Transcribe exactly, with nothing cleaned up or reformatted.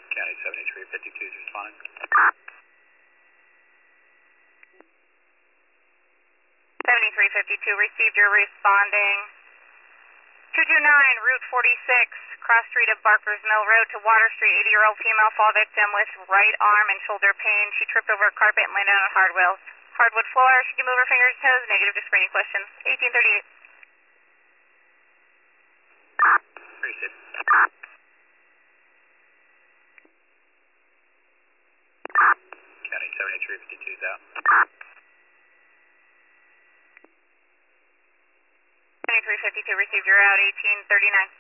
County seventy-three fifty-two is responding. seventy-three fifty-two, received your responding. two two nine, Route forty-six, cross street of Barker's Mill Road to Water Street, eighty-year-old female fall victim with right arm and shoulder pain. She tripped over a carpet and landed on hard rails. Hardwood floor, she can move her fingers and toes, negative to screening questions. eighteen thirty-eight. Received. County seventy-three fifty-two is out. seventy-three fifty-two, received your out, eighteen thirty-nine.